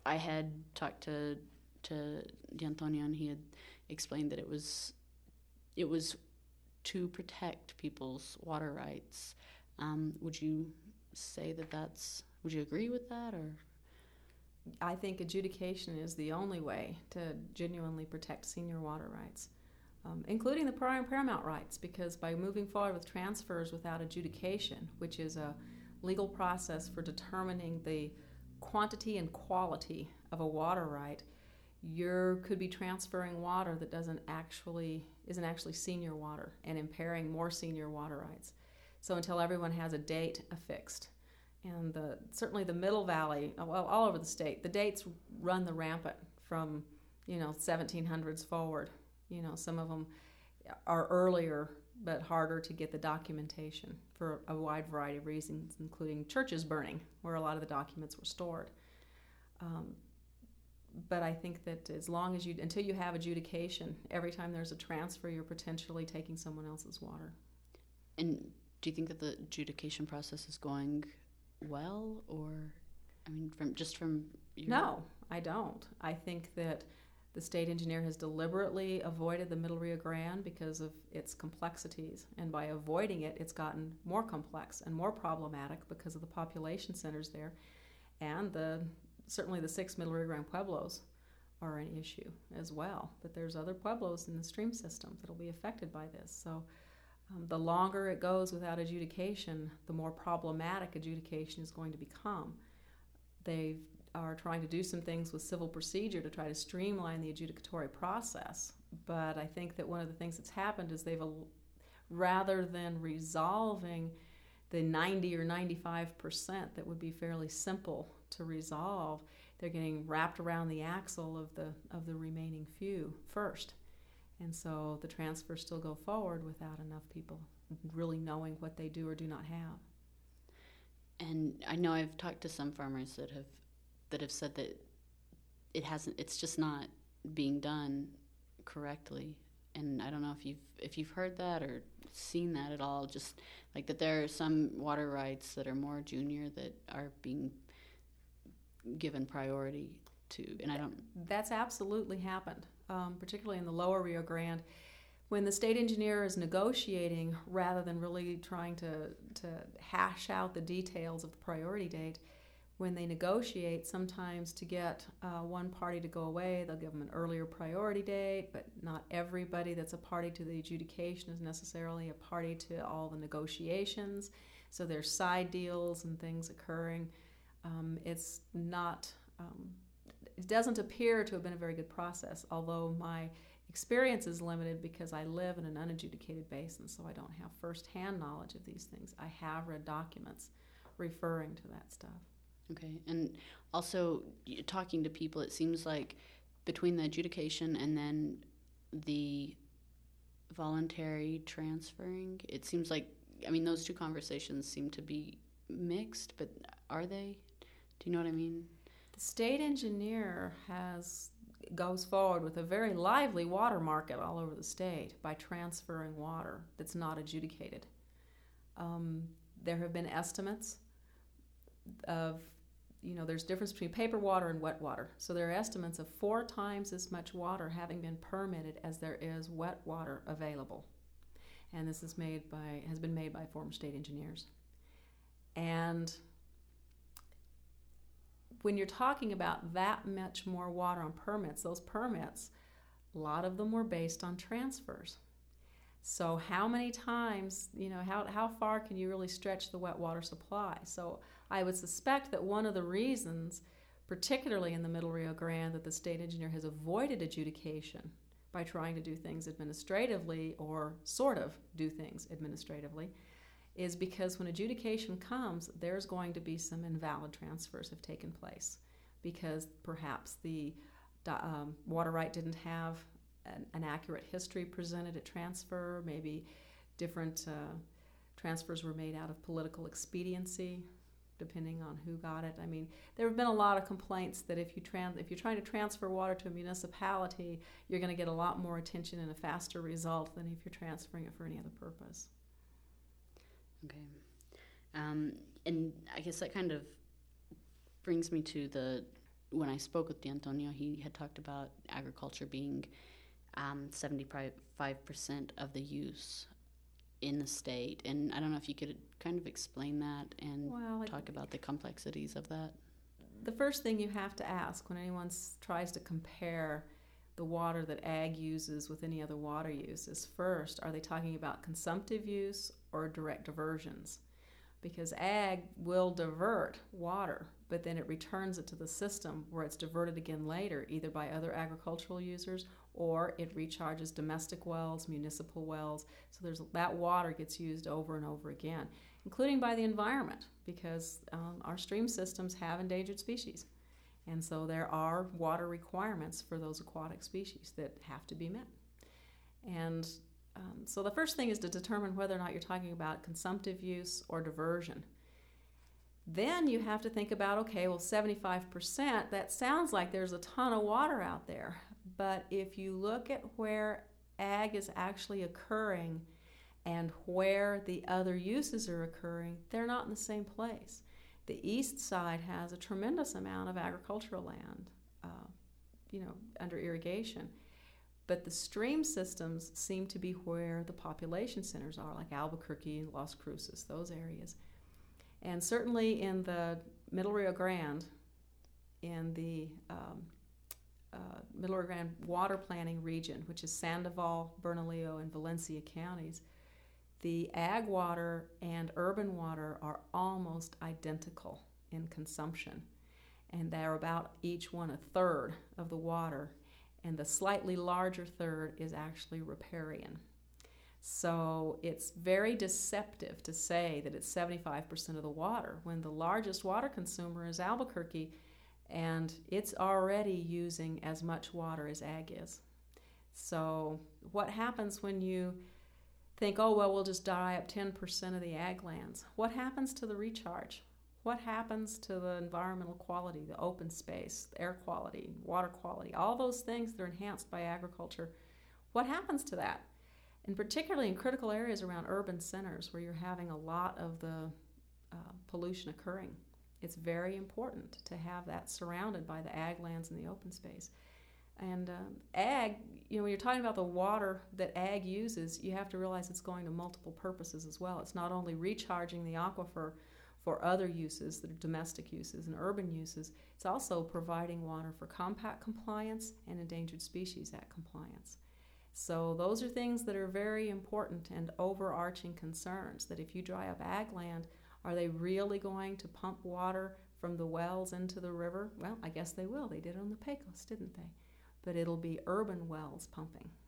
I had talked to D'Antonio, and he had explained that it was to protect people's water rights. Would you say would you agree with that, or? I think adjudication is the only way to genuinely protect senior water rights, including the prior and paramount rights, because by moving forward with transfers without adjudication, which is a legal process for determining the quantity and quality of a water right, you could be transferring water that isn't actually senior water and impairing more senior water rights. So until everyone has a date affixed, and certainly the Middle Valley, well, all over the state, the dates run the rampant from 1700s forward. Some of them are earlier but harder to get the documentation for a wide variety of reasons, including churches burning, where a lot of the documents were stored. But I think that until you have adjudication, every time there's a transfer, you're potentially taking someone else's water. And do you think that the adjudication process is going well, or, from your... No, I don't. I think that the state engineer has deliberately avoided the Middle Rio Grande because of its complexities, and by avoiding it, it's gotten more complex and more problematic because of the population centers there, and certainly the 6 Middle Rio Grande pueblos are an issue as well. But there's other pueblos in the stream system that will be affected by this. So the longer it goes without adjudication, the more problematic adjudication is going to become. They are trying to do some things with civil procedure to try to streamline the adjudicatory process. But I think that one of the things that's happened is rather than resolving the 90 or 95% that would be fairly simple to resolve, they're getting wrapped around the axle of the remaining few first. And so the transfers still go forward without enough people really knowing what they do or do not have. And I know I've talked to some farmers that have said that it's just not being done correctly. And I don't know if you've heard that or seen that at all, just like that there are some water rights that are more junior that are being given priority to, and I don't... That's absolutely happened, particularly in the lower Rio Grande. When the state engineer is negotiating, rather than really trying to hash out the details of the priority date, when they negotiate, sometimes to get one party to go away, they'll give them an earlier priority date, but not everybody that's a party to the adjudication is necessarily a party to all the negotiations. So there's side deals and things occurring. It's not... It doesn't appear to have been a very good process, although my experience is limited because I live in an unadjudicated basin, so I don't have firsthand knowledge of these things. I have read documents referring to that stuff. Okay, and also talking to people, it seems like between the adjudication and then the voluntary transferring, it seems like, those two conversations seem to be mixed, but are they? Do you know what I mean? The state engineer goes forward with a very lively water market all over the state by transferring water that's not adjudicated. There have been estimates of, there's a difference between paper water and wet water. So there are estimates of 4 times as much water having been permitted as there is wet water available. And this has been made by former state engineers. And when you're talking about that much more water on permits, those permits, a lot of them were based on transfers. So how many times, how far can you really stretch the wet water supply? So I would suspect that one of the reasons, particularly in the Middle Rio Grande, that the state engineer has avoided adjudication by trying to do things administratively or sort of do things administratively is because when adjudication comes, there's going to be some invalid transfers have taken place because perhaps the water right didn't have an accurate history presented at transfer. Maybe different transfers were made out of political expediency, depending on who got it. There have been a lot of complaints that if you're trying to transfer water to a municipality, you're going to get a lot more attention and a faster result than if you're transferring it for any other purpose. Okay. And I guess that kind of brings me to when I spoke with D'Antonio, he had talked about agriculture being 75% of the use in the state. And I don't know if you could kind of explain that and talk about the complexities of that. The first thing you have to ask when anyone tries to compare the water that ag uses with any other water use is first, are they talking about consumptive use or direct diversions? Because ag will divert water, but then it returns it to the system where it's diverted again later, either by other agricultural users or it recharges domestic wells, municipal wells. So that water gets used over and over again, including by the environment, because our stream systems have endangered species. And so there are water requirements for those aquatic species that have to be met. And so the first thing is to determine whether or not you're talking about consumptive use or diversion. Then you have to think about, okay, well, 75%, that sounds like there's a ton of water out there. But if you look at where ag is actually occurring and where the other uses are occurring, they're not in the same place. The east side has a tremendous amount of agricultural land, under irrigation. But the stream systems seem to be where the population centers are, like Albuquerque and Las Cruces, those areas. And certainly in the Middle Rio Grande, in the Middle Rio Grande water planning region, which is Sandoval, Bernalillo, and Valencia counties, the ag water and urban water are almost identical in consumption. And they're about each one a third of the water. And the slightly larger third is actually riparian. So it's very deceptive to say that it's 75% of the water when the largest water consumer is Albuquerque, and it's already using as much water as ag is. So what happens when you think, oh, well, we'll just dry up 10% of the ag lands? What happens to the recharge? What happens to the environmental quality, the open space, the air quality, water quality, all those things that are enhanced by agriculture? What happens to that? And particularly in critical areas around urban centers where you're having a lot of the pollution occurring, it's very important to have that surrounded by the ag lands and the open space. And ag, when you're talking about the water that ag uses, you have to realize it's going to multiple purposes as well. It's not only recharging the aquifer for other uses that are domestic uses and urban uses, it's also providing water for compact compliance and endangered species act compliance. So those are things that are very important and overarching concerns, that if you dry up ag land, are they really going to pump water from the wells into the river? Well, I guess they will. They did it on the Pecos, didn't they? But it'll be urban wells pumping.